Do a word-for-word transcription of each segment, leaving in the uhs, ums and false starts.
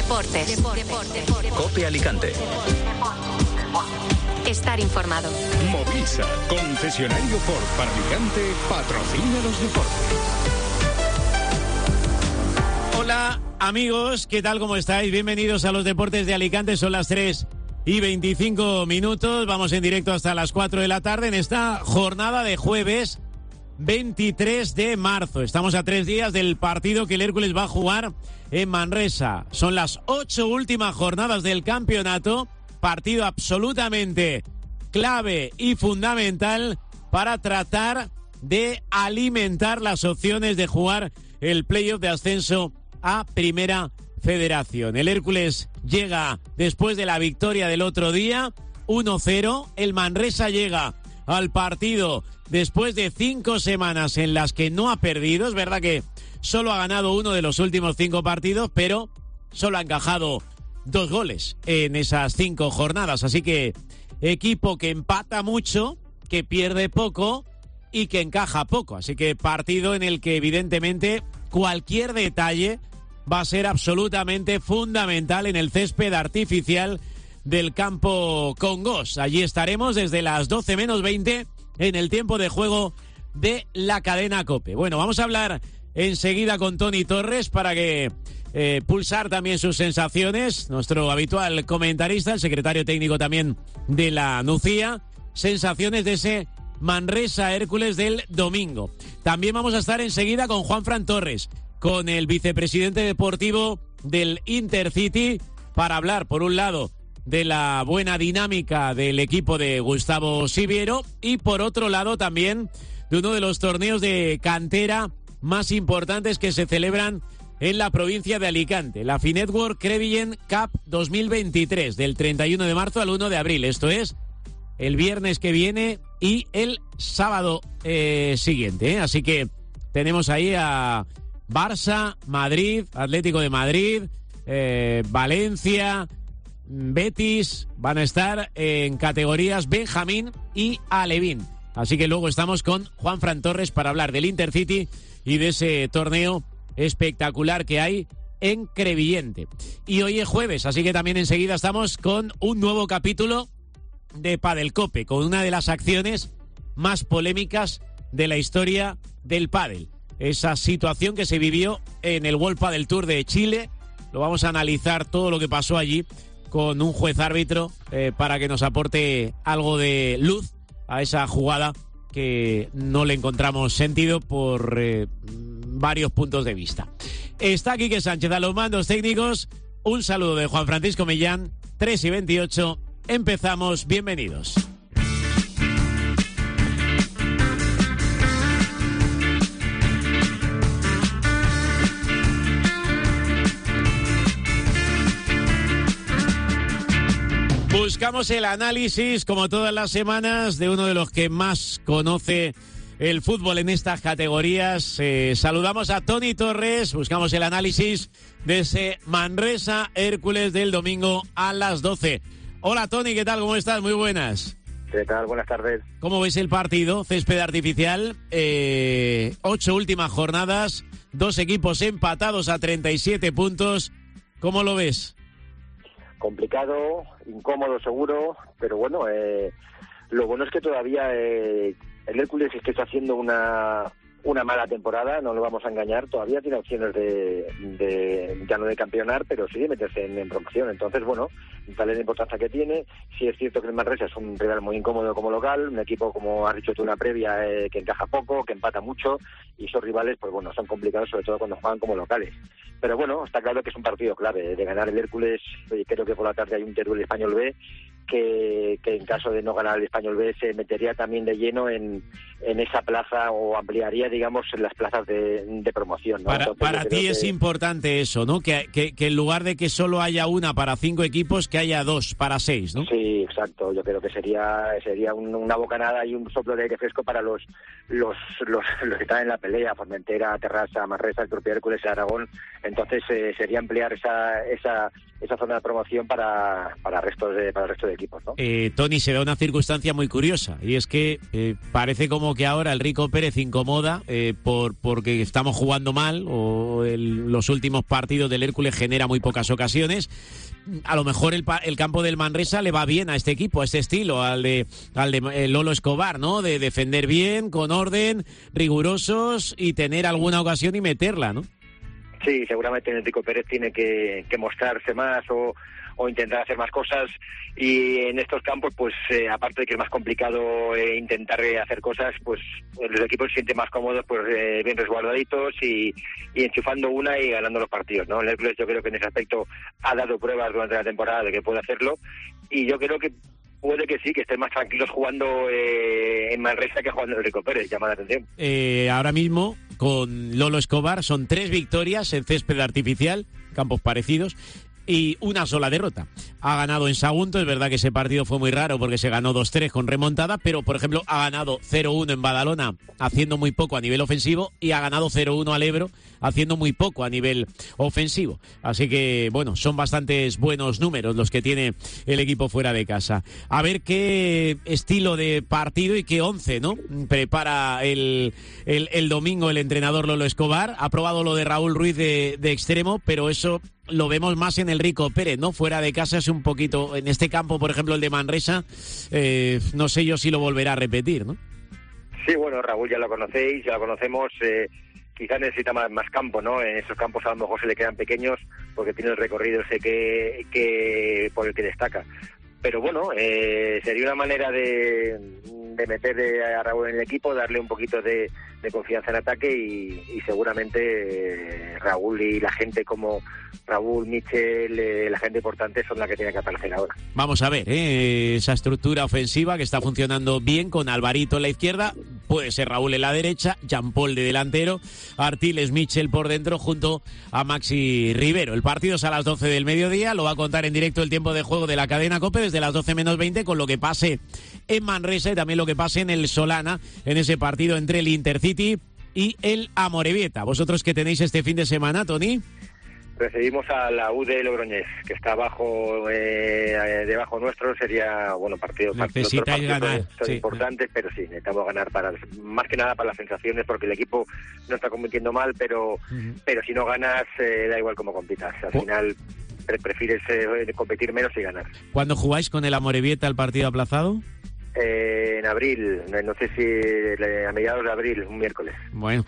Deportes. Deportes. COPE Alicante. Estar informado. Movisa, concesionario Ford para Alicante, patrocina los deportes. Hola amigos, ¿qué tal? ¿Cómo estáis? Bienvenidos a los deportes de Alicante. Son las tres y veinticinco minutos. Vamos en directo hasta las cuatro de la tarde en esta jornada de jueves veintitrés de marzo. Estamos a tres días del partido que el Hércules va a jugar en Manresa. Son las ocho últimas jornadas del campeonato. Partido absolutamente clave y fundamental para tratar de alimentar las opciones de jugar el playoff de ascenso a Primera Federación. El Hércules llega después de la victoria del otro día, uno cero. El Manresa llega al partido después de cinco semanas en las que no ha perdido. Es verdad que solo ha ganado uno de los últimos cinco partidos, pero solo ha encajado dos goles en esas cinco jornadas. Así que equipo que empata mucho, que pierde poco y que encaja poco. Así que partido en el que evidentemente cualquier detalle va a ser absolutamente fundamental en el césped artificial del campo Congos. Allí estaremos desde las doce menos veinte en el tiempo de juego de la cadena COPE. Bueno, vamos a hablar enseguida con Tony Torres para que eh, pulsar también sus sensaciones. Nuestro habitual comentarista, el secretario técnico también de la Nucía. Sensaciones de ese Manresa Hércules del domingo. También vamos a estar enseguida con Juanfran Torres, con el vicepresidente deportivo del Intercity, para hablar, por un lado, de la buena dinámica del equipo de Gustavo Siviero y, por otro lado, también de uno de los torneos de cantera más importantes que se celebran en la provincia de Alicante, la Finetwork Crevillent Cup dos mil veintitrés, del treinta y uno de marzo al uno de abril. Esto es el viernes que viene y el sábado eh, siguiente, ¿eh? Así que tenemos ahí a Barça, Madrid, Atlético de Madrid, eh, Valencia, Betis, van a estar en categorías Benjamín y Alevín. Así que luego estamos con Juanfran Torres para hablar del Intercity y de ese torneo espectacular que hay en Crevillente. Y hoy es jueves, así que también enseguida estamos con un nuevo capítulo de Padel Cope, con una de las acciones más polémicas de la historia del pádel. Esa situación que se vivió en el World Padel Tour de Chile. Lo vamos a analizar todo lo que pasó allí con un juez árbitro eh, para que nos aporte algo de luz a esa jugada que no le encontramos sentido por eh, varios puntos de vista. Está Quique Sánchez a los mandos técnicos. Un saludo de Juan Francisco Millán. tres y veintiocho. Empezamos. Bienvenidos. Buscamos el análisis, como todas las semanas, de uno de los que más conoce el fútbol en estas categorías. Eh, saludamos a Tony Torres, buscamos el análisis de ese Manresa Hércules del domingo a las doce. Hola Tony, ¿qué tal? ¿Cómo estás? Muy buenas. ¿Qué tal? Buenas tardes. ¿Cómo ves el partido? Césped artificial, eh, ocho últimas jornadas, dos equipos empatados a treinta y siete puntos. ¿Cómo lo ves? Complicado, incómodo seguro, pero bueno, eh, lo bueno es que todavía eh, el Hércules es que está haciendo una una mala temporada, no lo vamos a engañar, todavía tiene opciones de, de ya no de campeonar, pero sí de meterse en, en promoción. Entonces, bueno, tal es la importancia que tiene. Sí es cierto que el Manresa es un rival muy incómodo como local, un equipo, como has dicho tú, una previa, eh, que encaja poco, que empata mucho, y esos rivales, pues bueno, son complicados, sobre todo cuando juegan como locales. Pero bueno, está claro que es un partido clave. De ganar el Hércules, creo que por la tarde hay un Teruel Español B, que, que en caso de no ganar el Español B se metería también de lleno en, en esa plaza, o ampliaría, digamos, en las plazas de, de promoción, ¿no? Para, Entonces, para ti que... es importante eso, ¿no? Que, que, que en lugar de que solo haya una para cinco equipos, que haya dos para seis, ¿no? Sí, exacto. Yo creo que sería sería un, una bocanada y un soplo de aire fresco para los los, los los que están en la pelea, Formentera, Terrassa, Manresa, el propio Hércules, Aragón. Entonces eh, sería ampliar esa esa esa zona de promoción para para restos de para el resto de equipos, ¿no? Eh, Tony, se da una circunstancia muy curiosa y es que eh, parece como que ahora el Rico Pérez incomoda eh, por porque estamos jugando mal o el, los últimos partidos del Hércules genera muy pocas ocasiones. A lo mejor el, el campo del Manresa le va bien a este equipo, a este estilo, al de al de eh, Lolo Escobar, ¿no? De defender bien, con orden, rigurosos y tener alguna ocasión y meterla, ¿no? Sí, seguramente Enrico Pérez tiene que, que mostrarse más o, o intentar hacer más cosas, y en estos campos, pues eh, aparte de que es más complicado eh, intentar eh, hacer cosas, pues los equipos se sienten más cómodos, pues eh, bien resguardaditos y, y enchufando una y ganando los partidos, ¿no? El Hércules yo creo que en ese aspecto ha dado pruebas durante la temporada de que puede hacerlo, y yo creo que puede que sí, que estén más tranquilos jugando eh, en Manresa que jugando en Enrico Pérez, llama la atención. Eh, ahora mismo, con Lolo Escobar, son tres victorias en césped artificial, campos parecidos, y una sola derrota. Ha ganado en Sagunto, es verdad que ese partido fue muy raro porque se ganó dos tres con remontada, pero por ejemplo ha ganado cero uno en Badalona haciendo muy poco a nivel ofensivo y ha ganado cero uno al Ebro haciendo muy poco a nivel ofensivo. Así que bueno, son bastantes buenos números los que tiene el equipo fuera de casa. A ver qué estilo de partido y qué once, ¿no? Prepara el, el, el domingo el entrenador Lolo Escobar. Ha probado lo de Raúl Ruiz de, de extremo, pero eso lo vemos más en el Rico Pérez, ¿no? Fuera de casa es un poquito, en este campo, por ejemplo, el de Manresa, eh, no sé yo si lo volverá a repetir, ¿no? Sí, bueno, Raúl ya lo conocéis, ya lo conocemos, eh, quizás necesita más, más campo, ¿no? En esos campos a lo mejor se le quedan pequeños porque tiene el recorrido ese que, que por el que destaca. Pero bueno, eh, sería una manera de, de meter a Raúl en el equipo, darle un poquito de, de confianza en ataque y, y seguramente eh, Raúl y la gente como Raúl, Michel, eh, la gente importante son la que tiene que aparecer ahora. Vamos a ver, ¿eh? Esa estructura ofensiva que está funcionando bien con Alvarito en la izquierda, puede ser Raúl en la derecha, Jean Paul de delantero, Artiles, Michel por dentro junto a Maxi Rivero. El partido es a las doce del mediodía, lo va a contar en directo el tiempo de juego de la cadena COPE desde las doce menos veinte con lo que pase en Manresa y también lo que pase en el Solana en ese partido entre el Intercity y el Amorebieta. ¿Vosotros qué tenéis este fin de semana, Tony? Recibimos a la U de Logroñés, que está abajo, eh, debajo nuestro, sería, bueno, partido, necesitáis ganar, son sí. importantes, pero sí, necesitamos ganar para, más que nada para las sensaciones, porque el equipo no está compitiendo mal, pero, uh-huh. pero si no ganas, eh, da igual cómo compitas, al oh. final pre- prefieres eh, competir menos y ganar. ¿Cuándo jugáis con el Amorebieta el partido aplazado? Eh, en abril, no sé si a mediados de abril, un miércoles. Bueno,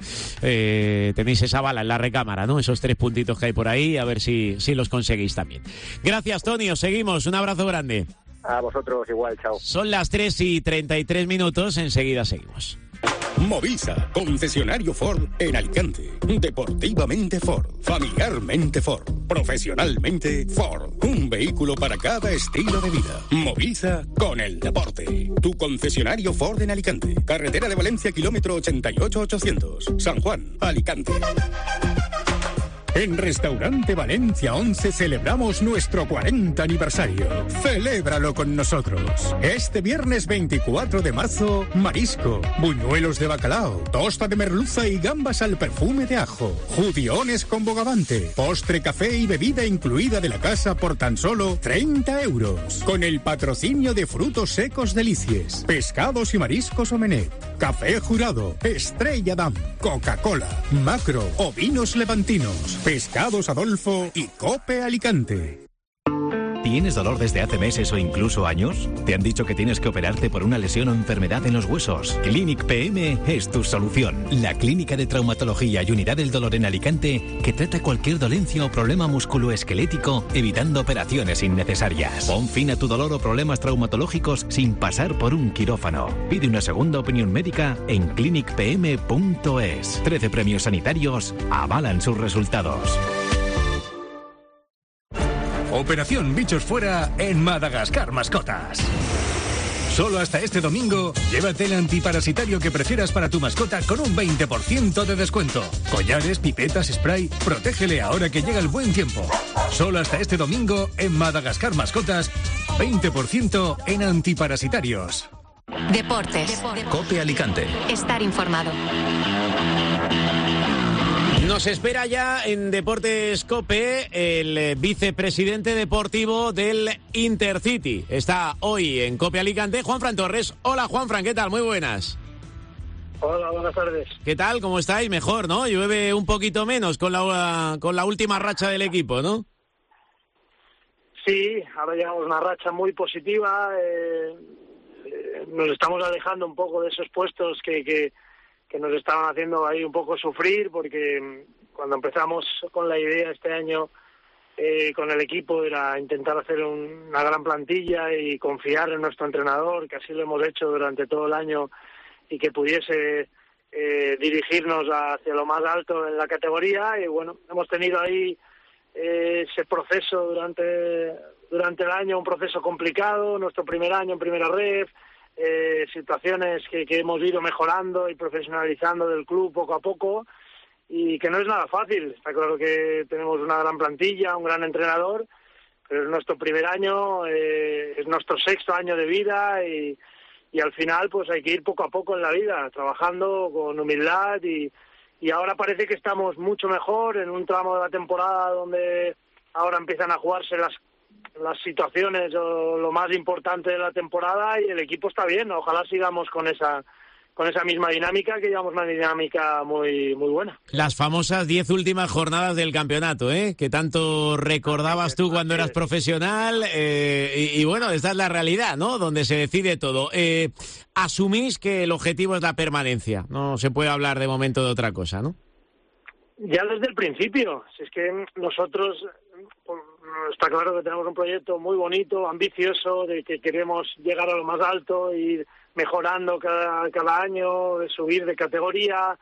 eh, tenéis esa bala en la recámara, ¿no? Esos tres puntitos que hay por ahí, a ver si, si los conseguís también. Gracias, Tony, os seguimos, un abrazo grande. A vosotros igual, chao. Son las tres y treinta y tres minutos, enseguida seguimos. Movisa, concesionario Ford en Alicante. Deportivamente Ford, familiarmente Ford, profesionalmente Ford. Un vehículo para cada estilo de vida. Movisa con el deporte. Tu concesionario Ford en Alicante. Carretera de Valencia, kilómetro ochenta y ocho ochocientos. San Juan, Alicante. En Restaurante Valencia once celebramos nuestro cuarenta aniversario. Celébralo con nosotros. Este viernes veinticuatro de marzo, marisco, buñuelos de bacalao, tosta de merluza y gambas al perfume de ajo, judiones con bogavante, postre, café y bebida incluida de la casa por tan solo treinta euros. Con el patrocinio de Frutos Secos Delicies, Pescados y Mariscos Omenet, Café Jurado, Estrella Damm, Coca-Cola, Macro o Vinos Levantinos, Pescados Adolfo y Cope Alicante. ¿Tienes dolor desde hace meses o incluso años? ¿Te han dicho que tienes que operarte por una lesión o enfermedad en los huesos? Clinic P M es tu solución. La clínica de traumatología y unidad del dolor en Alicante que trata cualquier dolencia o problema musculoesquelético evitando operaciones innecesarias. Pon fin a tu dolor o problemas traumatológicos sin pasar por un quirófano. Pide una segunda opinión médica en clinic p m punto es. trece premios sanitarios avalan sus resultados. Operación Bichos Fuera en Madagascar Mascotas. Solo hasta este domingo, llévate el antiparasitario que prefieras para tu mascota con un veinte por ciento de descuento. Collares, pipetas, spray, protégele ahora que llega el buen tiempo. Solo hasta este domingo, en Madagascar Mascotas, veinte por ciento en antiparasitarios. Deportes. Cope Alicante. Estar informado. Nos espera ya en Deportes COPE el vicepresidente deportivo del Intercity. Está hoy en COPE Alicante Juanfran Torres. Hola Juanfran, ¿qué tal? Muy buenas. Hola, buenas tardes. ¿Qué tal? ¿Cómo estáis? Mejor, ¿no? Llueve un poquito menos con la, con la última racha del equipo, ¿no? Sí, ahora llevamos una racha muy positiva. Eh, eh, nos estamos alejando un poco de esos puestos que... que que nos estaban haciendo ahí un poco sufrir, porque cuando empezamos con la idea este año eh, con el equipo era intentar hacer un, una gran plantilla y confiar en nuestro entrenador, que así lo hemos hecho durante todo el año, y que pudiese eh, dirigirnos hacia lo más alto en la categoría. Y bueno, hemos tenido ahí eh, ese proceso durante, durante el año, un proceso complicado, nuestro primer año en primera ref, Eh, situaciones que, que hemos ido mejorando y profesionalizando del club poco a poco, y que no es nada fácil. Está claro que tenemos una gran plantilla, un gran entrenador, pero es nuestro primer año, eh, es nuestro sexto año de vida, y, y al final pues hay que ir poco a poco en la vida, trabajando con humildad, y, y ahora parece que estamos mucho mejor en un tramo de la temporada donde ahora empiezan a jugarse las las situaciones o lo más importante de la temporada, y el equipo está bien. Ojalá sigamos con esa con esa misma dinámica, que llevamos una dinámica muy muy buena. Las famosas diez últimas jornadas del campeonato, ¿eh? Que tanto recordabas tú cuando eras profesional, eh, y, y bueno, esta es la realidad, ¿no? Donde se decide todo. Eh, asumís que el objetivo es la permanencia, no se puede hablar de momento de otra cosa, ¿no? Ya desde el principio, si es que nosotros, está claro que tenemos un proyecto muy bonito, ambicioso, de que queremos llegar a lo más alto, ir mejorando cada, cada año, de subir de categoría,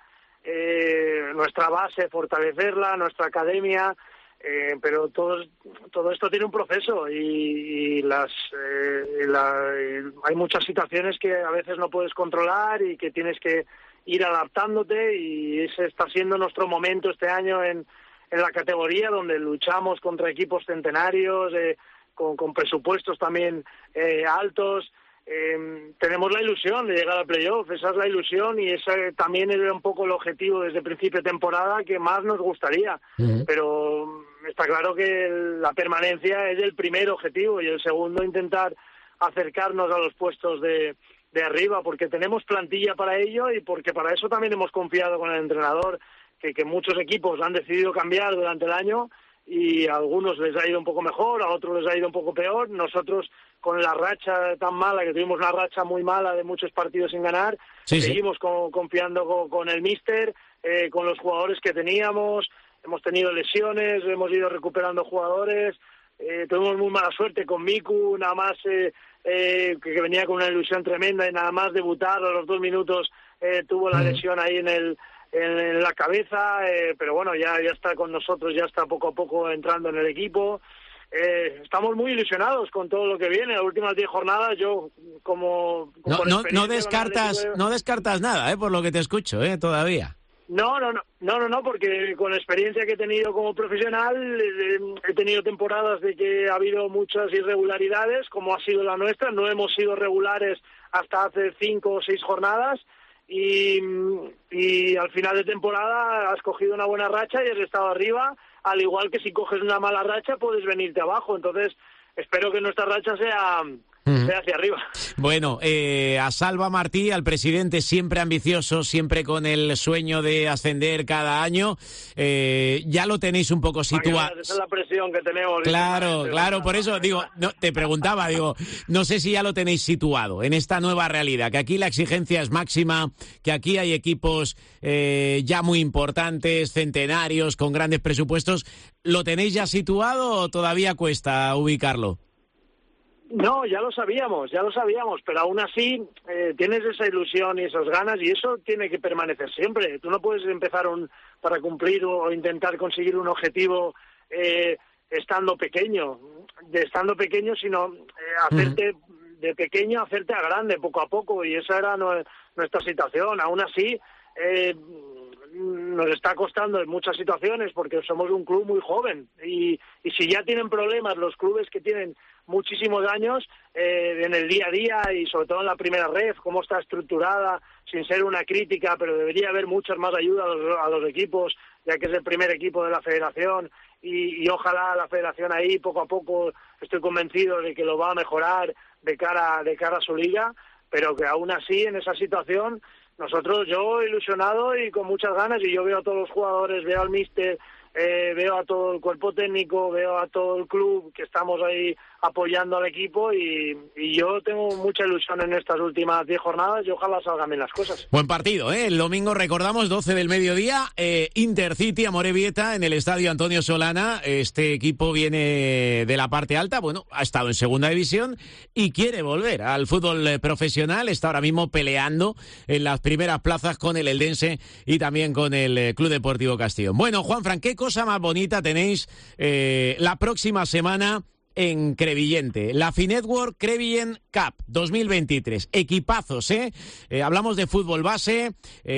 eh, nuestra base, fortalecerla, nuestra academia, eh, pero todo, todo esto tiene un proceso, y, y las eh, la, y hay muchas situaciones que a veces no puedes controlar y que tienes que ir adaptándote, y ese está siendo nuestro momento este año en, en la categoría, donde luchamos contra equipos centenarios, eh, con, con presupuestos también eh, altos. Eh, tenemos la ilusión de llegar al playoff, esa es la ilusión, y ese también era un poco el objetivo desde principio de temporada que más nos gustaría. Uh-huh. Pero está claro que la permanencia es el primer objetivo, y el segundo intentar acercarnos a los puestos de de arriba, porque tenemos plantilla para ello, y porque para eso también hemos confiado con el entrenador, que, que muchos equipos han decidido cambiar durante el año, y a algunos les ha ido un poco mejor, a otros les ha ido un poco peor. Nosotros, con la racha tan mala, que tuvimos una racha muy mala de muchos partidos sin ganar, sí, seguimos sí. Con, confiando con, con el míster, eh, con los jugadores que teníamos. Hemos tenido lesiones, hemos ido recuperando jugadores, eh, tuvimos muy mala suerte con Miku, nada más eh, eh, que, que venía con una ilusión tremenda, y nada más debutar a los dos minutos eh, tuvo la lesión ahí en el en, en la cabeza, eh, pero bueno, ya ya está con nosotros, ya está poco a poco entrando en el equipo. Eh, estamos muy ilusionados con todo lo que viene. Las últimas diez jornadas, yo como, como no, no, no descartas Atlético, no descartas nada, eh, por lo que te escucho, eh, todavía. No, no, no, no, no, no, porque con la experiencia que he tenido como profesional, eh, he tenido temporadas de que ha habido muchas irregularidades, como ha sido la nuestra. No hemos sido regulares hasta hace cinco o seis jornadas, y, y al final de temporada has cogido una buena racha y has estado arriba, al igual que si coges una mala racha puedes venirte abajo. Entonces espero que nuestra racha sea... hacia arriba. Bueno, eh, a Salva Martí, al presidente, siempre ambicioso, siempre con el sueño de ascender cada año, eh, ya lo tenéis un poco situado. Esa es la presión que tenemos. Claro, claro, por eso digo, no, te preguntaba, digo, no sé si ya lo tenéis situado en esta nueva realidad, que aquí la exigencia es máxima, que aquí hay equipos eh, ya muy importantes, centenarios, con grandes presupuestos. ¿Lo tenéis ya situado o todavía cuesta ubicarlo? No, ya lo sabíamos, ya lo sabíamos, pero aún así eh, tienes esa ilusión y esas ganas, y eso tiene que permanecer siempre. Tú no puedes empezar un, para cumplir o intentar conseguir un objetivo eh, estando pequeño, de estando pequeño, sino eh, hacerte uh-huh. de pequeño, hacerte a grande poco a poco, y esa era no, nuestra situación. Aún así, eh, nos está costando en muchas situaciones porque somos un club muy joven, y, y si ya tienen problemas los clubes que tienen muchísimos años eh, en el día a día, y sobre todo en la primera ref, cómo está estructurada, sin ser una crítica, pero debería haber muchas más ayudas a los, a los equipos ya que es el primer equipo de la federación, y, y ojalá la federación ahí poco a poco, estoy convencido de que lo va a mejorar de cara, de cara a su liga, pero que aún así en esa situación nosotros, yo ilusionado y con muchas ganas, y yo veo a todos los jugadores, veo al míster, eh, veo a todo el cuerpo técnico, veo a todo el club que estamos ahí apoyando al equipo, y, y yo tengo mucha ilusión en estas últimas diez jornadas y ojalá salgan bien las cosas. Buen partido, ¿eh? El domingo, recordamos, doce del mediodía, eh, Intercity Amorebieta en el estadio Antonio Solana. Este equipo viene de la parte alta, bueno, ha estado en segunda división y quiere volver al fútbol eh, profesional. Está ahora mismo peleando en las primeras plazas con el Eldense y también con el eh, Club Deportivo Castellón. Bueno, Juanfran, ¿qué cosa más bonita tenéis eh, la próxima semana en Crevillente? La Finetwork Crevillent Cup dos mil veintitrés. Equipazos, ¿eh? eh hablamos de fútbol base,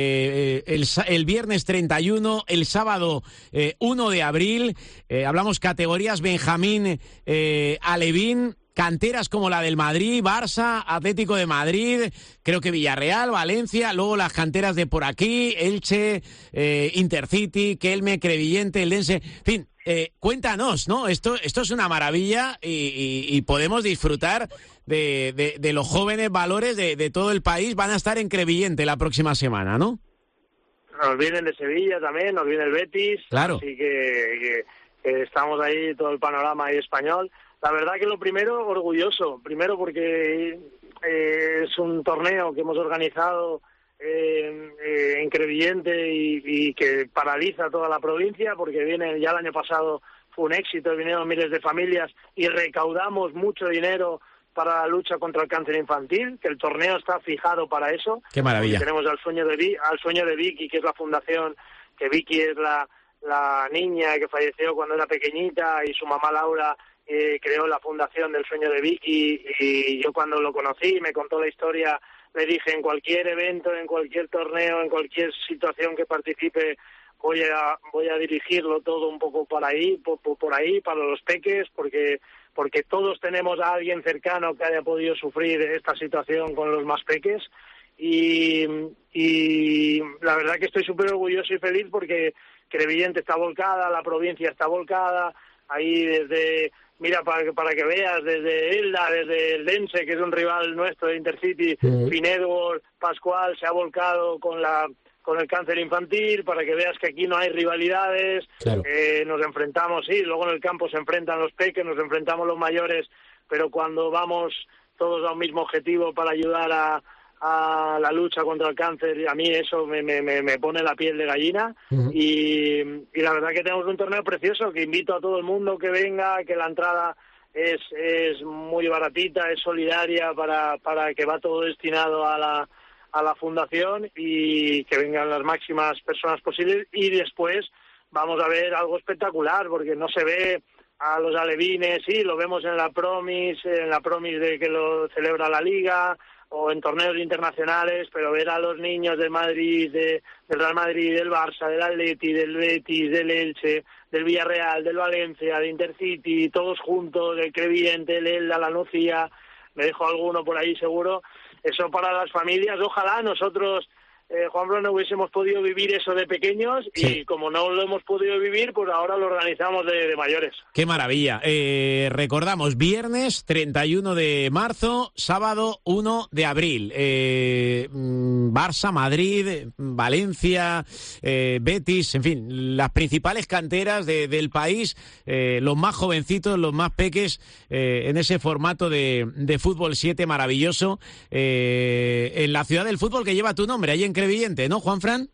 eh, el, el viernes treinta y uno, el sábado eh, uno de abril, eh, hablamos categorías Benjamín, eh, Alevín, canteras como la del Madrid, Barça, Atlético de Madrid, creo que Villarreal, Valencia, luego las canteras de por aquí, Elche, eh, Intercity, Kelme, Crevillente, Eldense, en fin, eh, cuéntanos, ¿no? Esto, esto es una maravilla y, y, y podemos disfrutar de, de, de los jóvenes valores de, de todo el país. Van a estar en Crevillente la próxima semana, ¿no? Nos vienen de Sevilla también, nos viene el Betis, claro. Así que, que, que estamos ahí, todo el panorama ahí español. La verdad que lo primero, orgulloso, primero porque eh, es un torneo que hemos organizado eh, eh, en Crevillente y, y que paraliza toda la provincia, porque viene, ya el año pasado fue un éxito, vinieron miles de familias y recaudamos mucho dinero para la lucha contra el cáncer infantil, que el torneo está fijado para eso. ¡Qué maravilla! Tenemos al sueño de al sueño de Vicky, que es la fundación, que Vicky es la, la niña que falleció cuando era pequeñita, y su mamá Laura Eh, creó la fundación del sueño de Vicky, y yo cuando lo conocí, me contó la historia, le dije, en cualquier evento, en cualquier torneo, en cualquier situación que participe, voy a voy a dirigirlo todo un poco por ahí, por, por ahí, para los peques, porque porque todos tenemos a alguien cercano que haya podido sufrir esta situación con los más peques, y, y la verdad que estoy súper orgulloso y feliz porque Crevillente está volcada, la provincia está volcada, ahí desde... Mira, para que, para que veas, desde Elda, desde el Dense, que es un rival nuestro de Intercity, uh-huh. Finetwork, Pascual, se ha volcado con la con el cáncer infantil, para que veas que aquí no hay rivalidades, claro. eh, nos enfrentamos, sí, luego en el campo se enfrentan los peques, nos enfrentamos los mayores, pero cuando vamos todos a un mismo objetivo para ayudar a, a la lucha contra el cáncer, a mí eso me, me, me pone la piel de gallina. Uh-huh. y, y la verdad que tenemos un torneo precioso, que invito a todo el mundo que venga, que la entrada es es muy baratita, es solidaria, para, para que va todo destinado a la, a la fundación, y que vengan las máximas personas posibles, y después vamos a ver algo espectacular, porque no se ve a los alevines, sí, lo vemos en la promis, en la promis de que lo celebra la Liga, o en torneos internacionales, pero ver a los niños del Madrid, de, del Real Madrid, del Barça, del Atleti, del Betis, del Elche, del Villarreal, del Valencia, de Intercity, todos juntos, del Crevillente, el Elda, la Nucía, me dejo alguno por ahí seguro. Eso para las familias, ojalá nosotros, eh, Juan Bruno, hubiésemos podido vivir eso de pequeños, sí. Y como no lo hemos podido vivir, pues ahora lo organizamos de, de mayores. ¡Qué maravilla! Eh, recordamos, viernes treinta y uno de marzo, sábado uno de abril. Eh, Barça, Madrid, Valencia, eh, Betis, en fin, las principales canteras de, del país, eh, los más jovencitos, los más peques, eh, en ese formato de, de fútbol siete maravilloso, eh, en la ciudad del fútbol que lleva tu nombre, ahí en Crevillente, ¿no, Juanfran?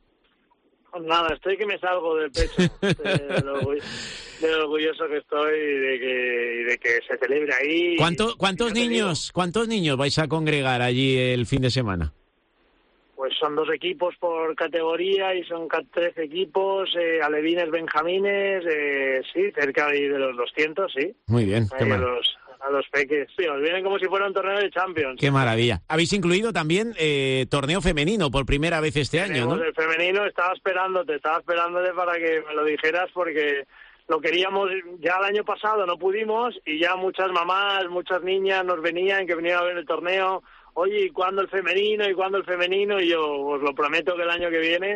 Nada, estoy que me salgo del pecho de lo, de lo orgulloso que estoy de que, de que se celebre ahí. ¿Cuánto, ¿Cuántos niños cuántos niños vais a congregar allí el fin de semana? Pues son dos equipos por categoría y son trece equipos, eh, alevines, benjamines, eh, sí, cerca de los doscientos, sí. Muy bien, qué a mal. los, a los peques. Sí, nos vienen como si fuera un torneo de Champions. Qué maravilla. Habéis incluido también eh, torneo femenino por primera vez este Tenemos año, ¿no? El femenino, estaba esperándote, estaba esperándote para que me lo dijeras, porque lo queríamos ya el año pasado, no pudimos, y ya muchas mamás, muchas niñas nos venían, que venían a ver el torneo. Oye, ¿y cuándo el femenino? ¿Y cuándo el femenino? Y yo os lo prometo que el año que viene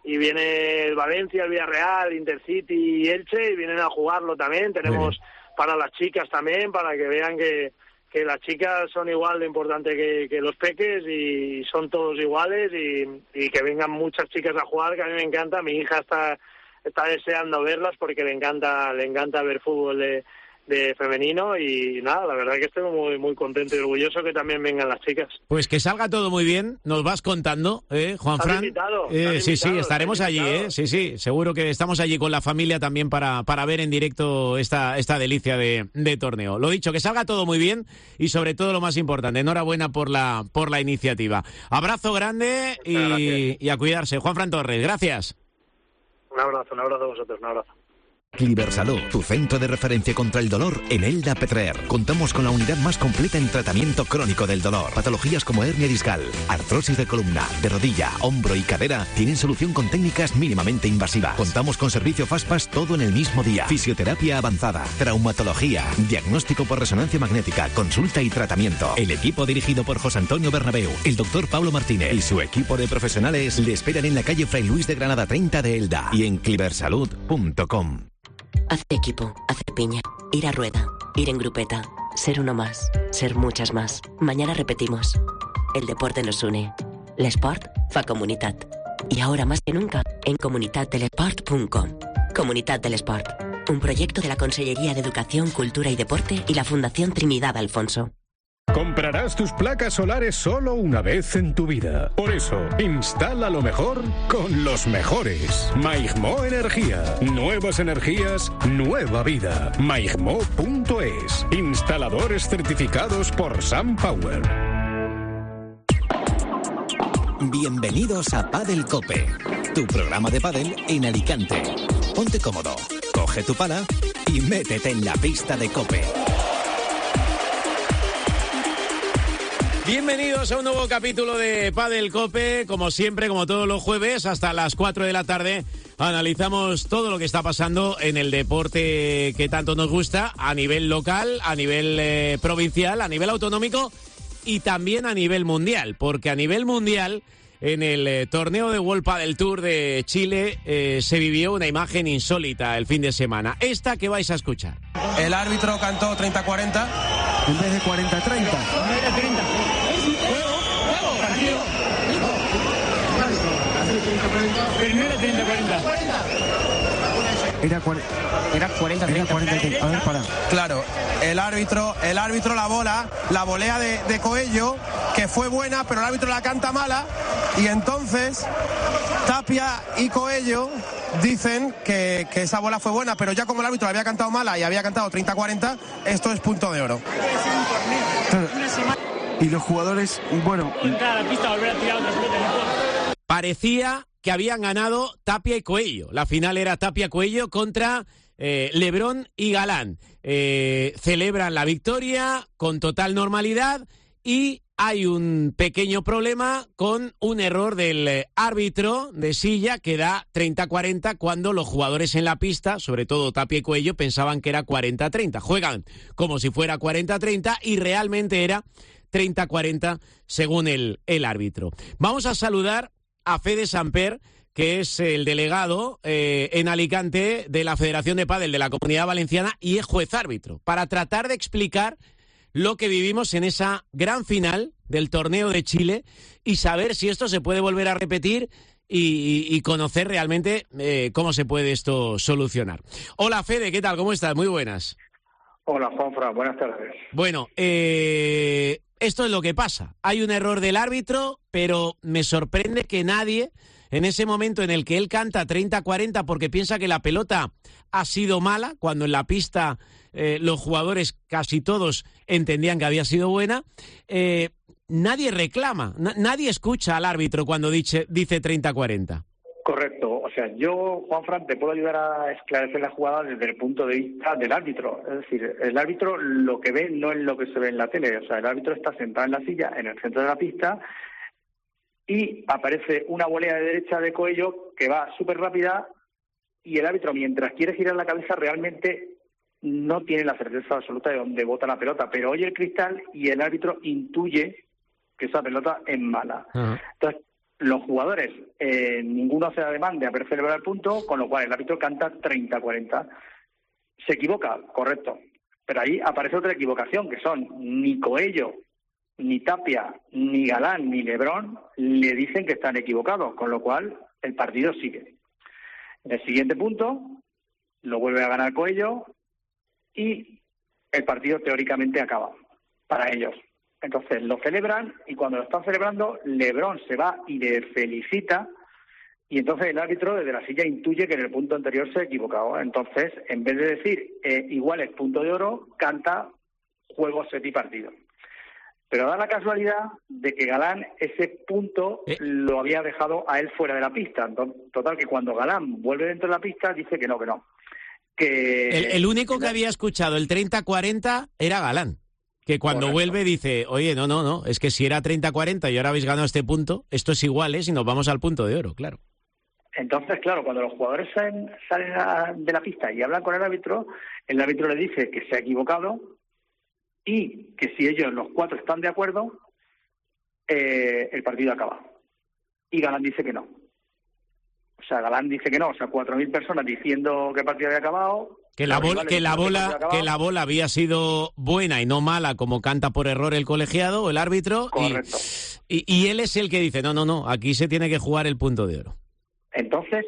y viene el Valencia, el Villarreal, Intercity y Elche, y vienen a jugarlo también. Tenemos para las chicas también, para que vean que, que las chicas son igual de importantes que, que los peques, y son todos iguales, y, y que vengan muchas chicas a jugar, que a mí me encanta. Mi hija está está deseando verlas porque le encanta le encanta ver fútbol de de femenino, y nada, la verdad que estoy muy muy contento y orgulloso que también vengan las chicas. Pues que salga todo muy bien, nos vas contando, ¿eh, Juanfran? Invitado, eh, sí, invitado, sí, estaremos allí, ¿eh? Sí, sí, seguro que estamos allí con la familia también para, para ver en directo esta, esta delicia de, de torneo. Lo dicho, que salga todo muy bien y sobre todo lo más importante, enhorabuena por la, por la iniciativa. Abrazo grande y, y a cuidarse. Juanfran Torres, gracias. Un abrazo, un abrazo a vosotros, un abrazo. Cliversalud, tu centro de referencia contra el dolor en Elda Petrer. Contamos con la unidad más completa en tratamiento crónico del dolor. Patologías como hernia discal, artrosis de columna, de rodilla, hombro y cadera tienen solución con técnicas mínimamente invasivas. Contamos con servicio Fastpass todo en el mismo día. Fisioterapia avanzada, traumatología, diagnóstico por resonancia magnética, consulta y tratamiento. El equipo dirigido por José Antonio Bernabéu, el doctor Pablo Martínez y su equipo de profesionales le esperan en la calle Fray Luis de Granada treinta de Elda y en cliversalud punto com. Hacer equipo, hacer piña, ir a rueda, ir en grupeta, ser uno más, ser muchas más. Mañana repetimos. El deporte nos une. L'esport fa comunitat. Y ahora más que nunca, en comunitat de l'esport punto com. Comunitat del Esport, un proyecto de la Consellería de Educación, Cultura y Deporte y la Fundación Trinidad Alfonso. Comprarás tus placas solares solo una vez en tu vida. Por eso, instala lo mejor con los mejores. Maigmo Energía. Nuevas energías, nueva vida. maigmo punto es. Instaladores certificados por SunPower. Bienvenidos a Padel Cope, tu programa de pádel en Alicante. Ponte cómodo, coge tu pala y métete en la pista de Cope. Bienvenidos a un nuevo capítulo de Padel Cope. Como siempre, como todos los jueves, hasta las cuatro de la tarde, analizamos todo lo que está pasando en el deporte que tanto nos gusta, a nivel local, a nivel eh, provincial, a nivel autonómico y también a nivel mundial. Porque a nivel mundial, en el eh, torneo de World Padel Tour de Chile, eh, se vivió una imagen insólita el fin de semana. Esta que vais a escuchar. El árbitro cantó treinta cuarenta en vez de cuarenta treinta. Primero treinta cuarenta. Era, era cuarenta treinta. A ver, para. Claro, el árbitro, el árbitro la bola, la volea de, de Coello, que fue buena, pero el árbitro la canta mala, y entonces Tapia y Coello dicen que, que esa bola fue buena, pero ya como el árbitro la había cantado mala y había cantado treinta cuarenta, esto es punto de oro. Y los jugadores, bueno... Parecía que habían ganado Tapia y Coello. La final era Tapia-Coello contra eh, Lebrón y Galán. Eh, celebran la victoria con total normalidad y hay un pequeño problema con un error del eh, árbitro de silla que da treinta cuarenta cuando los jugadores en la pista, sobre todo Tapia y Coello, pensaban que era cuarenta treinta. Juegan como si fuera cuarenta treinta y realmente era treinta cuarenta según el, el árbitro. Vamos a saludar a Fede Samper, que es el delegado eh, en Alicante de la Federación de Pádel de la Comunidad Valenciana y es juez árbitro, para tratar de explicar lo que vivimos en esa gran final del torneo de Chile y saber si esto se puede volver a repetir y, y, y conocer realmente eh, cómo se puede esto solucionar. Hola Fede, ¿qué tal? ¿Cómo estás? Muy buenas. Hola Juanfran, buenas tardes. Bueno, eh... esto es lo que pasa. Hay un error del árbitro, pero me sorprende que nadie, en ese momento en el que él canta treinta cuarenta porque piensa que la pelota ha sido mala, cuando en la pista eh, los jugadores casi todos entendían que había sido buena, eh, nadie reclama, na- nadie escucha al árbitro cuando dice, dice treinta cuarenta. Correcto. O sea, yo, Juanfran, te puedo ayudar a esclarecer la jugada desde el punto de vista del árbitro. Es decir, el árbitro lo que ve no es lo que se ve en la tele. O sea, el árbitro está sentado en la silla, en el centro de la pista, y aparece una volea de derecha de Coello que va súper rápida, y el árbitro, mientras quiere girar la cabeza, realmente no tiene la certeza absoluta de dónde bota la pelota, pero oye el cristal y el árbitro intuye que esa pelota es mala. Uh-huh. Entonces, Los jugadores, eh, ninguno hace ademán de haber celebrado el punto, con lo cual el árbitro canta treinta cuarenta. ¿Se equivoca? Correcto. Pero ahí aparece otra equivocación, que son ni Coello, ni Tapia, ni Galán, ni Lebrón le dicen que están equivocados, con lo cual el partido sigue. En el siguiente punto lo vuelve a ganar Coello y el partido teóricamente acaba para ellos. Entonces lo celebran y cuando lo están celebrando, Lebrón se va y le felicita y entonces el árbitro desde la silla intuye que en el punto anterior se ha equivocado. Entonces, en vez de decir eh, igual es punto de oro, canta juego, set y partido. Pero da la casualidad de que Galán ese punto ¿Eh? lo había dejado a él fuera de la pista. Total, que cuando Galán vuelve dentro de la pista dice que no, que no. Que el, el único que había escuchado el treinta cuarenta era Galán. Que cuando Correcto. vuelve dice, oye, no, no, no, es que si era treinta cuarenta y ahora habéis ganado este punto, esto es igual, ¿eh? Si nos vamos al punto de oro, claro. Entonces, claro, cuando los jugadores salen, salen a, de la pista y hablan con el árbitro, el árbitro le dice que se ha equivocado y que si ellos, los cuatro, están de acuerdo, eh, el partido acaba. Y Galán dice que no. O sea, Galán dice que no, o sea, cuatro mil personas diciendo que el partido había acabado... Que la bola, que la bola, que la bola había sido buena y no mala, como canta por error el colegiado o el árbitro. Correcto. Y, y, y él es el que dice, no, no, no, aquí se tiene que jugar el punto de oro. Entonces,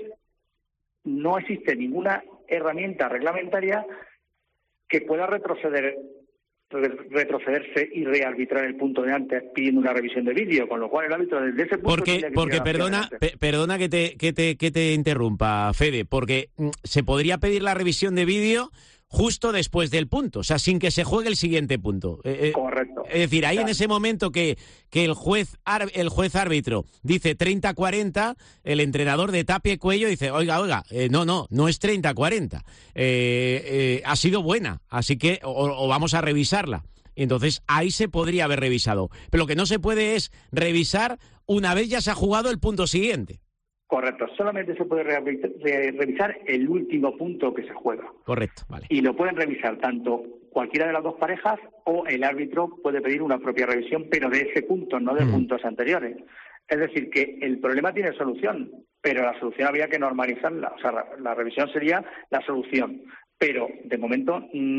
no existe ninguna herramienta reglamentaria que pueda retroceder, retrocederse y rearbitrar el punto de antes pidiendo una revisión de vídeo, con lo cual el árbitro desde ese punto... Porque, que porque perdona, pe, perdona que te, que, te, que te interrumpa, Fede, porque mm, se podría pedir la revisión de vídeo justo después del punto, o sea, sin que se juegue el siguiente punto. Eh, Correcto. Es decir, ahí claro. en ese momento que, que el juez el juez árbitro dice treinta cuarenta, el entrenador de Tapia y Coello dice, oiga, oiga, eh, no, no, no es treinta cuarenta, eh, eh, ha sido buena, así que o, o vamos a revisarla. Y entonces ahí se podría haber revisado. Pero lo que no se puede es revisar una vez ya se ha jugado el punto siguiente. Correcto, solamente se puede re revisar el último punto que se juega. Correcto, vale. Y lo pueden revisar tanto cualquiera de las dos parejas o el árbitro puede pedir una propia revisión, pero de ese punto, no de mm. puntos anteriores. Es decir, que el problema tiene solución, pero la solución había que normalizarla. O sea, la, la revisión sería la solución. Pero, de momento,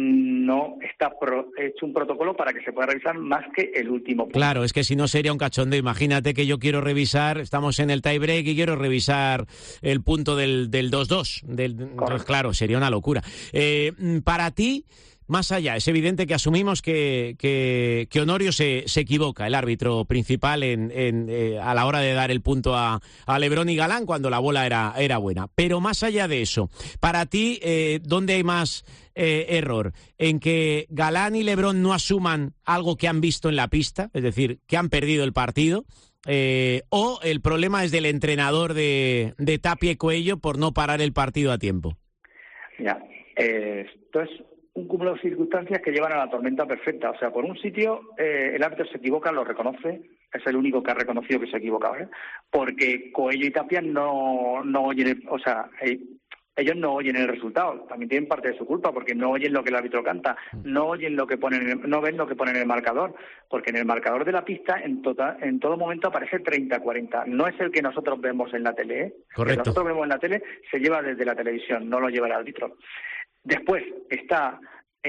no está pro, hecho un protocolo para que se pueda revisar más que el último punto. Claro, es que si no sería un cachondeo. Imagínate que yo quiero revisar, estamos en el tie break y quiero revisar el punto del, del dos dos. Del, entonces, claro, sería una locura. Eh, para ti... Más allá, es evidente que asumimos que, que, que Honorio se, se equivoca, el árbitro principal, en, en, eh, a la hora de dar el punto a, a Lebrón y Galán cuando la bola era, era buena. Pero más allá de eso, para ti, eh, ¿dónde hay más eh, error? ¿En que Galán y Lebrón no asuman algo que han visto en la pista? Es decir, que han perdido el partido. Eh, ¿O el problema es del entrenador de, de Tapia y Coello por no parar el partido a tiempo? Ya, eh, esto es un cúmulo de circunstancias que llevan a la tormenta perfecta. O sea, por un sitio, eh, el árbitro se equivoca, lo reconoce, es el único que ha reconocido que se ha equivocado, ¿eh? Porque Coello y Tapia no, no oyen, el, o sea, eh, ellos no oyen el resultado, también tienen parte de su culpa, porque no oyen lo que el árbitro canta, no oyen lo que ponen, no ven lo que pone en el marcador, porque en el marcador de la pista en, total, en todo momento aparece treinta cuarenta, no es el que nosotros vemos en la tele, ¿eh? Correcto. El que nosotros vemos en la tele se lleva desde la televisión, no lo lleva el árbitro. Después está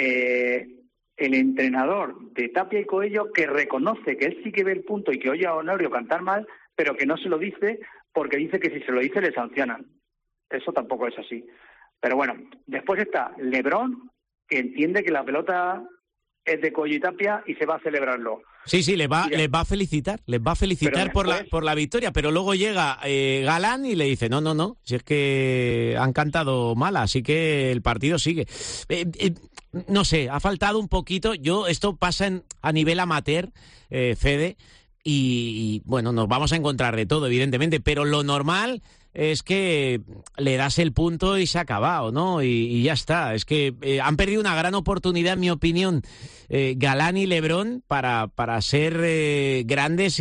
eh, el entrenador de Tapia y Coello que reconoce que él sí que ve el punto y que oye a Honorio cantar mal, pero que no se lo dice porque dice que si se lo dice le sancionan. Eso tampoco es así. Pero bueno, después está Lebrón, que entiende que la pelota es de Coello y Tapia y se va a celebrarlo. Sí, sí, les va, les va a felicitar, les va a felicitar después, por la por la victoria, pero luego llega eh, Galán y le dice, no, no, no, si es que han cantado mal, así que el partido sigue. Eh, eh, no sé, ha faltado un poquito, yo esto pasa en, a nivel amateur, eh, Fede, y, y bueno, nos vamos a encontrar de todo, evidentemente, pero lo normal es que le das el punto y se ha acabado, ¿no? Y, y ya está. Es que eh, han perdido una gran oportunidad, en mi opinión, eh, Galán y Lebrón para, para ser eh, grandes y,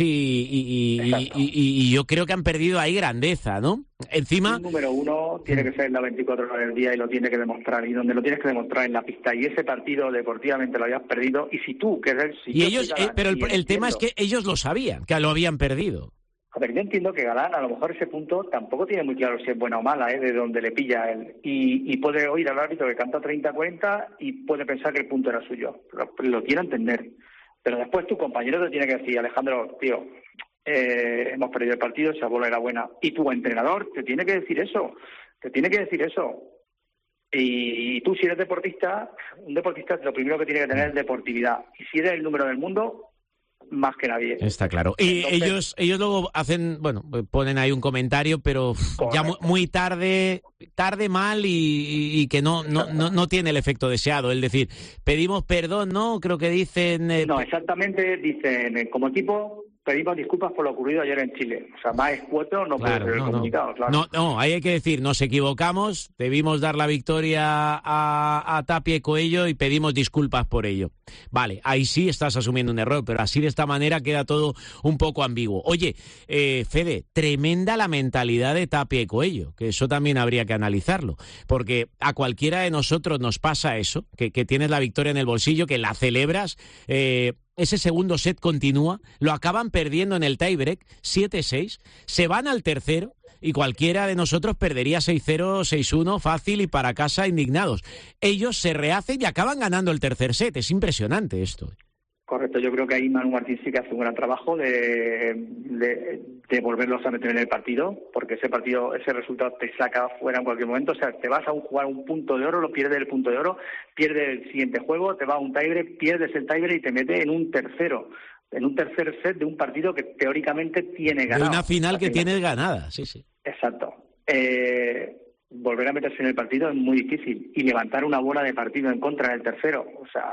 y, y, y, y, y yo creo que han perdido ahí grandeza, ¿no? Encima... El número uno tiene que ser en las veinticuatro horas del día y lo tiene que demostrar. Y donde lo tienes que demostrar en la pista. Y ese partido deportivamente lo habías perdido. Y si tú... que si y ellos, eh, Pero el, el tema es que ellos lo sabían, que lo habían perdido. A ver, yo entiendo que Galán, a lo mejor ese punto tampoco tiene muy claro si es buena o mala, ¿eh? De dónde le pilla a él. Y, y puede oír al árbitro que canta treinta cuarenta y puede pensar que el punto era suyo. Lo, lo quiero entender. Pero después tu compañero te tiene que decir, Alejandro, tío, eh, hemos perdido el partido, esa bola era buena. Y tu entrenador te tiene que decir eso. Te tiene que decir eso. Y, y tú, si eres deportista, un deportista lo primero que tiene que tener es deportividad. Y si eres el número del mundo, más que nadie. Está claro. Y Entonces, ellos ellos luego hacen, bueno, ponen ahí un comentario, pero correcto. ya muy, muy tarde, tarde mal y, y, y que no, no, no, no tiene el efecto deseado. Es decir, pedimos perdón, ¿no? Creo que dicen... Eh, no, exactamente, dicen, como equipo... pedimos disculpas por lo ocurrido ayer en Chile. O sea, más escueto no claro, puede ser no, el comunicado, no. claro. No, no, ahí hay que decir, nos equivocamos, debimos dar la victoria a, a Tapia y Coello y pedimos disculpas por ello. Vale, ahí sí estás asumiendo un error, pero así de esta manera queda todo un poco ambiguo. Oye, eh, Fede, tremenda la mentalidad de Tapia y Coello, que eso también habría que analizarlo, porque a cualquiera de nosotros nos pasa eso, que, que tienes la victoria en el bolsillo, que la celebras... Eh, ese segundo set continúa, lo acaban perdiendo en el tiebreak, siete seis, se van al tercero y cualquiera de nosotros perdería seis cero, seis uno fácil y para casa indignados. Ellos se rehacen y acaban ganando el tercer set, es impresionante esto. Correcto, yo creo que ahí Manu Martín sí que hace un gran trabajo de, de, de volverlos a meter en el partido, porque ese partido, ese resultado te saca fuera en cualquier momento. O sea, te vas a un, jugar un punto de oro, lo pierdes el punto de oro, pierdes el siguiente juego, te va a un tiebreak, pierdes el tiebreak y te mete en un tercero, en un tercer set de un partido que teóricamente tiene ganado. De una final que final. tienes ganada, sí, sí. Exacto. Eh, volver a meterse en el partido es muy difícil y levantar una bola de partido en contra del tercero, o sea...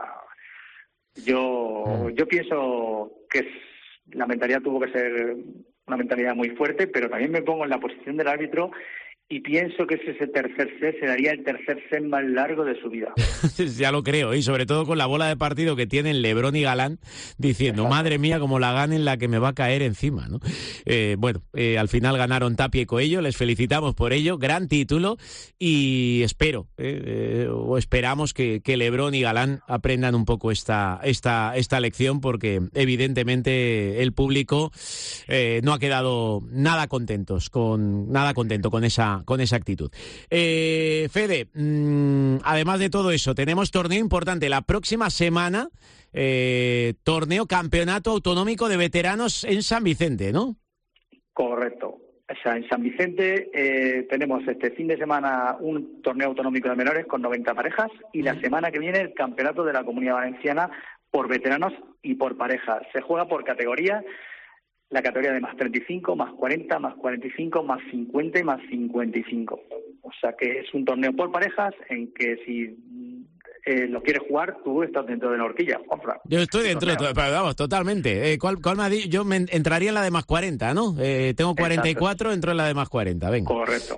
Yo yo pienso que la mentalidad tuvo que ser una mentalidad muy fuerte, pero también me pongo en la posición del árbitro y pienso que ese tercer set se daría el tercer set más largo de su vida. Ya lo creo, y sobre todo con la bola de partido que tienen Lebrón y Galán, diciendo, exacto, madre mía, como la ganen la que me va a caer encima, ¿no? Eh, bueno, eh, al final ganaron Tapia y Coello, les felicitamos por ello, gran título, y espero, eh, eh, o esperamos que, que Lebrón y Galán aprendan un poco esta, esta, esta lección, porque evidentemente el público eh, no ha quedado nada contentos con, nada contento con esa con esa actitud. Eh, Fede, mmm, además de todo eso, tenemos torneo importante la próxima semana, eh, torneo campeonato autonómico de veteranos en San Vicente, ¿no? Correcto. O sea, en San Vicente eh, tenemos este fin de semana un torneo autonómico de menores con noventa parejas y la semana que viene el campeonato de la Comunidad Valenciana por veteranos y por parejas. Se juega por categoría. La categoría de más treinta y cinco, más cuarenta, más cuarenta y cinco, más cincuenta y más cincuenta y cinco. O sea que es un torneo por parejas en que si eh, lo quieres jugar, tú estás dentro de la horquilla, Juanfran. Yo estoy dentro, de, pero vamos, totalmente. Eh, ¿cuál, cuál me ha dicho? Yo me entraría en la de más cuarenta, ¿no? Eh, tengo cuarenta y cuatro, entro en la de más cuarenta, venga. Correcto.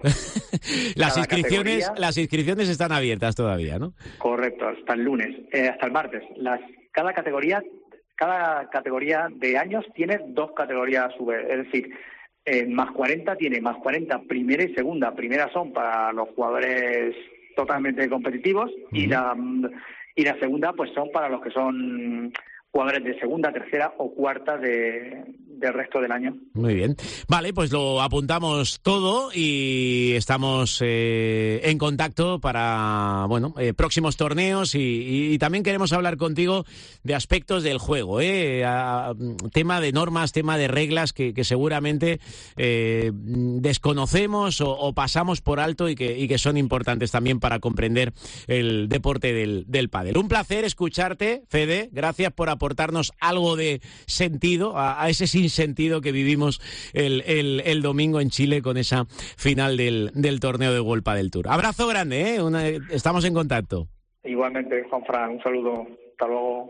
las inscripciones categoría... las inscripciones están abiertas todavía, ¿no? Correcto, hasta el lunes, eh, hasta el martes. Las, cada categoría... Cada categoría de años tiene dos categorías a su vez, es decir, en más cuarenta tiene más cuarenta primera y segunda. Primera son para los jugadores totalmente competitivos uh-huh. y la y la segunda pues son para los que son jugadores de segunda, tercera o cuarta de, del resto del año. Muy bien. Vale, pues lo apuntamos todo y estamos eh, en contacto para, bueno, eh, próximos torneos y, y, y también queremos hablar contigo de aspectos del juego, ¿eh? A, tema de normas, tema de reglas que, que seguramente eh, desconocemos o, o pasamos por alto y que, y que son importantes también para comprender el deporte del, del pádel. Un placer escucharte, Fede. Gracias por aportar aportarnos algo de sentido a, a ese sinsentido que vivimos el, el, el domingo en Chile con esa final del, del torneo de World Padel Tour. Abrazo grande, ¿eh? Una, estamos en contacto. Igualmente, Juanfran, un saludo. Hasta luego.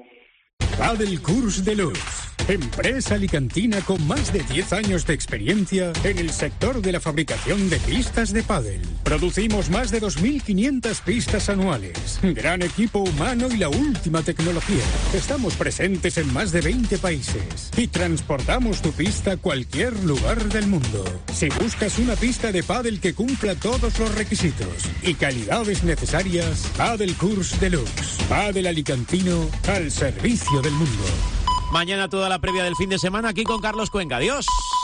Padel Course Deluxe, empresa alicantina con más de diez años de experiencia en el sector de la fabricación de pistas de pádel. Producimos más de dos mil quinientas pistas anuales, gran equipo humano y la última tecnología. Estamos presentes en más de veinte países y transportamos tu pista a cualquier lugar del mundo. Si buscas una pista de pádel que cumpla todos los requisitos y calidades necesarias, Padel Course Deluxe, pádel alicantino al servicio del mundo. Mañana toda la previa del fin de semana aquí con Carlos Cuenca. Adiós.